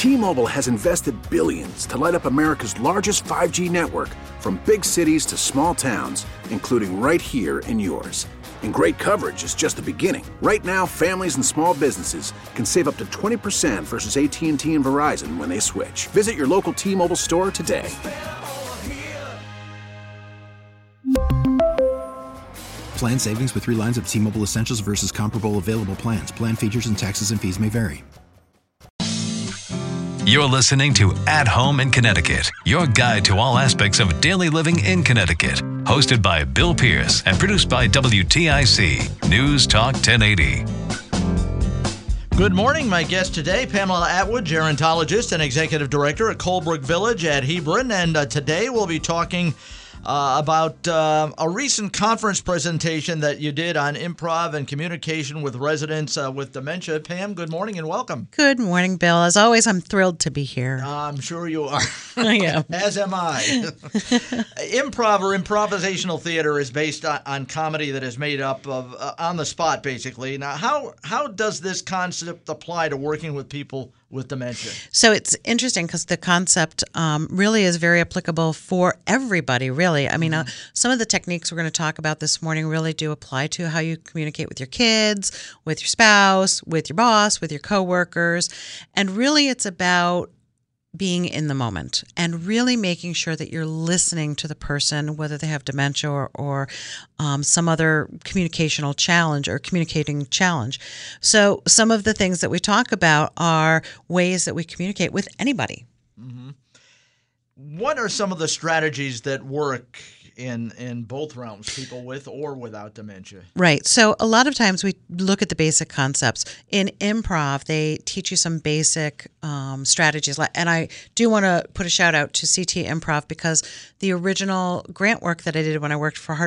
T-Mobile has invested billions to light up America's largest 5G network, from big cities to small towns, including right here in yours. And great coverage is just the beginning. Right now, families and small businesses can save up to 20% versus AT&T and Verizon when they switch. Visit your local T-Mobile store today. Plan savings with 3 lines of T-Mobile Essentials versus comparable available plans. Plan features and taxes and fees may vary. You're listening to At Home in Connecticut, your guide to all aspects of daily living in Connecticut. Hosted by Bill Pierce and produced by WTIC News Talk 1080. Good morning. My guest today, Pamela Atwood, gerontologist and executive director at Colebrook Village at Hebron. And today we'll be talking about a recent conference presentation that you did on improv and communication with residents with dementia. Pam, good morning and welcome. Good morning, Bill. As always, I'm thrilled to be here. I'm sure you are. I am. As am I. Improv or improvisational theater is based on comedy that is made up of on the spot, basically. Now, how does this concept apply to working with people with dementia? So it's interesting because the concept really is very applicable for everybody, really. I mean, some of the techniques we're going to talk about this morning really do apply to how you communicate with your kids, with your spouse, with your boss, with your coworkers. And really it's about being in the moment and really making sure that you're listening to the person, whether they have dementia or some other communicational challenge or communicating challenge. So some of the things that we talk about are ways that we communicate with anybody. Mm-hmm. What are some of the strategies that work in both realms, people with or without dementia? Right. So a lot of times we look at the basic concepts. In improv, they teach you some basic strategies. And I do want to put a shout out to CT Improv because the original grant work that I did when I worked for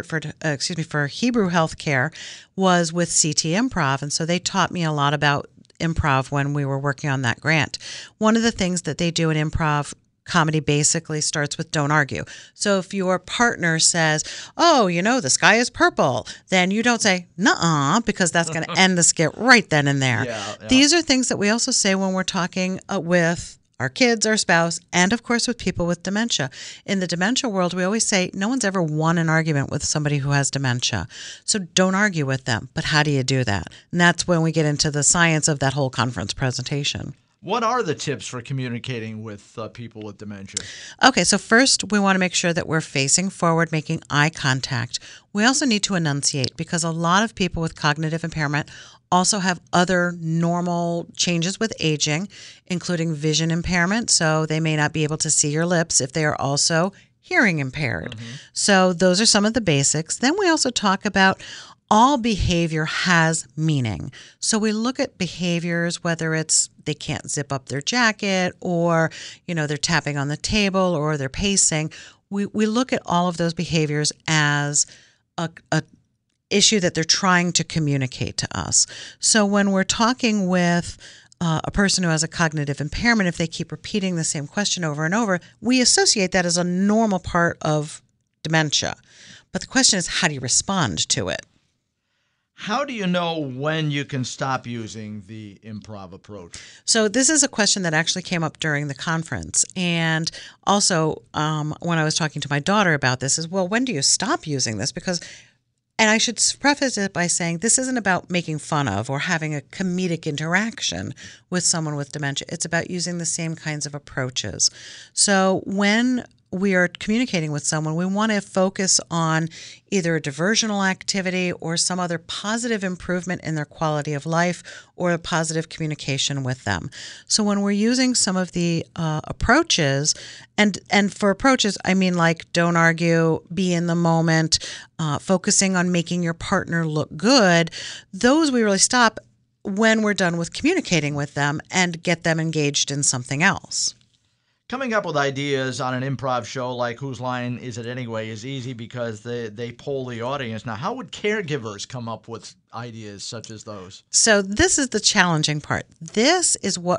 for Hebrew Healthcare was with CT Improv. And so they taught me a lot about improv when we were working on that grant. One of the things that they do in improv comedy basically starts with don't argue. So if your partner says, oh, the sky is purple, then you don't say, nuh-uh, because that's going to end the skit right then and there. Yeah. These are things that we also say when we're talking with our kids, our spouse, and of course with people with dementia. In the dementia world, we always say no one's ever won an argument with somebody who has dementia. So don't argue with them. But how do you do that? And that's when we get into the science of that whole conference presentation. What are the tips for communicating with people with dementia? Okay, so first we want to make sure that we're facing forward, making eye contact. We also need to enunciate because a lot of people with cognitive impairment also have other normal changes with aging, including vision impairment. So they may not be able to see your lips if they are also hearing impaired. Mm-hmm. So those are some of the basics. Then we also talk about all behavior has meaning. So we look at behaviors, whether it's they can't zip up their jacket or, they're tapping on the table or they're pacing. We look at all of those behaviors as a issue that they're trying to communicate to us. So when we're talking with a person who has a cognitive impairment, if they keep repeating the same question over and over, we associate that as a normal part of dementia. But the question is, how do you respond to it? How do you know when you can stop using the improv approach? So this is a question that actually came up during the conference. And also when I was talking to my daughter about this is, well, when do you stop using this? And I should preface it by saying this isn't about making fun of or having a comedic interaction with someone with dementia. It's about using the same kinds of approaches. So when we are communicating with someone, we want to focus on either a diversional activity or some other positive improvement in their quality of life or a positive communication with them. So when we're using some of the approaches, and for approaches, I mean like don't argue, be in the moment, focusing on making your partner look good, those we really stop when we're done with communicating with them and get them engaged in something else. Coming up with ideas on an improv show like Whose Line Is It Anyway is easy because they poll the audience. Now, how would caregivers come up with ideas such as those? So this is the challenging part. This is what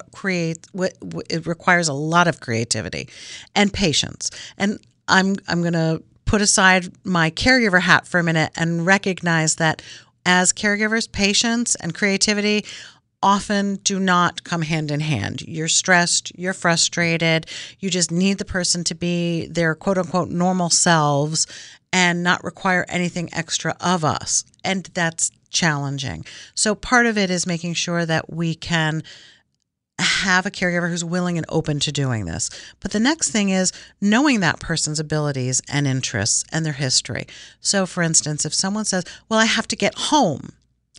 it requires a lot of creativity and patience. And I'm going to put aside my caregiver hat for a minute and recognize that as caregivers, patience and creativity often do not come hand in hand. You're stressed, you're frustrated, you just need the person to be their quote unquote normal selves and not require anything extra of us. And that's challenging. So part of it is making sure that we can have a caregiver who's willing and open to doing this. But the next thing is knowing that person's abilities and interests and their history. So for instance, if someone says, well, I have to get home,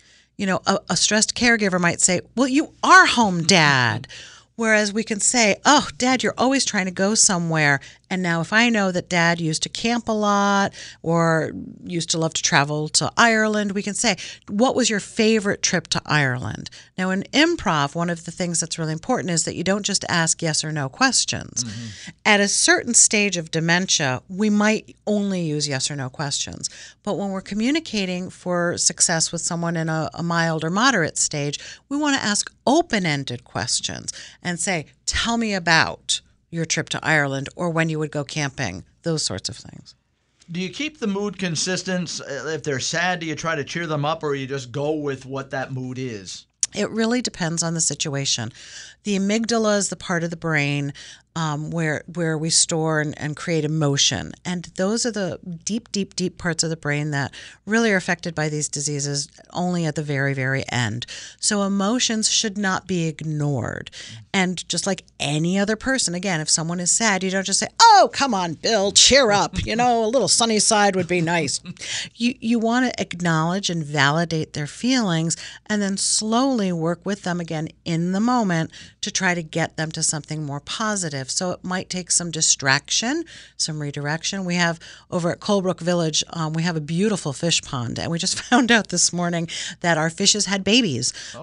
a stressed caregiver might say, well, you are home, Dad. Whereas we can say, oh, Dad, you're always trying to go somewhere. And now if I know that Dad used to camp a lot or used to love to travel to Ireland, we can say, what was your favorite trip to Ireland? Now in improv, one of the things that's really important is that you don't just ask yes or no questions. Mm-hmm. At a certain stage of dementia, we might only use yes or no questions. But when we're communicating for success with someone in a mild or moderate stage, we want to ask open-ended questions and say, tell me about your trip to Ireland or when you would go camping, those sorts of things. Do you keep the mood consistent? If they're sad, do you try to cheer them up or you just go with what that mood is? It really depends on the situation. The amygdala is the part of the brain where we store and create emotion. And those are the deep, deep, deep parts of the brain that really are affected by these diseases only at the very, very end. So emotions should not be ignored. And just like any other person, again, if someone is sad, you don't just say, oh, come on, Bill, cheer up. A little sunny side would be nice. You want to acknowledge and validate their feelings and then slowly work with them again in the moment to try to get them to something more positive. So it might take some distraction, some redirection. We have over at Colebrook Village, we have a beautiful fish pond, and we just found out this morning that our fishes had babies. Oh.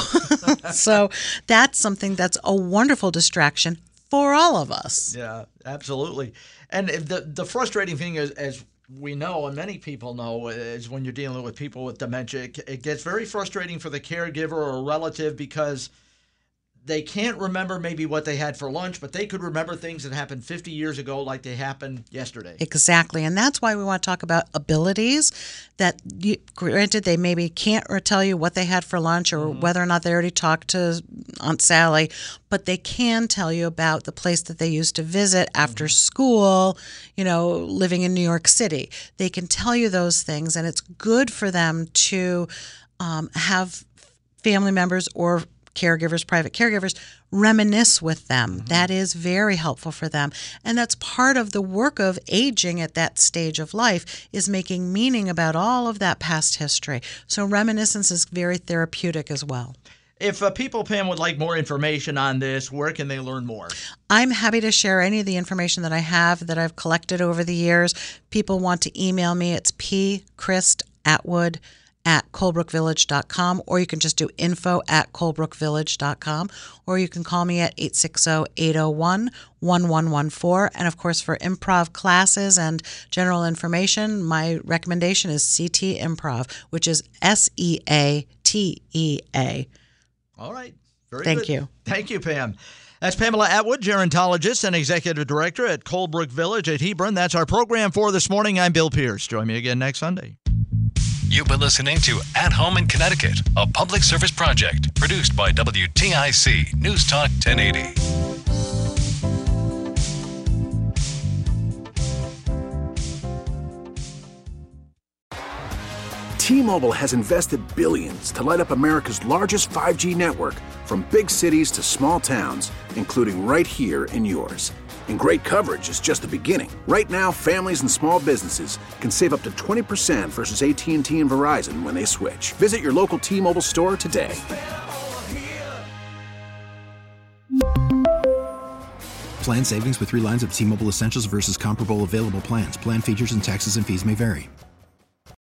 So that's something that's a wonderful distraction for all of us. Yeah, absolutely. And the frustrating thing is, as we know, and many people know, is when you're dealing with people with dementia, it gets very frustrating for the caregiver or a relative because they can't remember maybe what they had for lunch, but they could remember things that happened 50 years ago like they happened yesterday. Exactly. And that's why we want to talk about abilities that, granted, they maybe can't tell you what they had for lunch or whether or not they already talked to Aunt Sally, but they can tell you about the place that they used to visit after school, living in New York City. They can tell you those things, and it's good for them to have family members or caregivers, private caregivers, reminisce with them. Mm-hmm. That is very helpful for them. And that's part of the work of aging at that stage of life, is making meaning about all of that past history. So reminiscence is very therapeutic as well. If people, Pam, would like more information on this, where can they learn more? I'm happy to share any of the information that I have that I've collected over the years. People want to email me. It's pchrisatwood@colebrookvillage.com, or you can just do info@colebrookvillage.com, or you can call me at 860-801-1114. And of course, for improv classes and general information, my recommendation is CT Improv, which is SEATEA. All right. Very Thank good. you. Thank you, Pam. That's Pamela Atwood, gerontologist and executive director at Colebrook Village at Hebron. That's our program for this morning. I'm Bill Pierce. Join me again next Sunday. You've been listening to At Home in Connecticut, a public service project produced by WTIC News Talk 1080. T-Mobile has invested billions to light up America's largest 5G network, from big cities to small towns, including right here in yours. And great coverage is just the beginning. Right now, families and small businesses can save up to 20% versus AT&T and Verizon when they switch. Visit your local T-Mobile store today. Plan savings with 3 lines of T-Mobile Essentials versus comparable available plans. Plan features and taxes and fees may vary.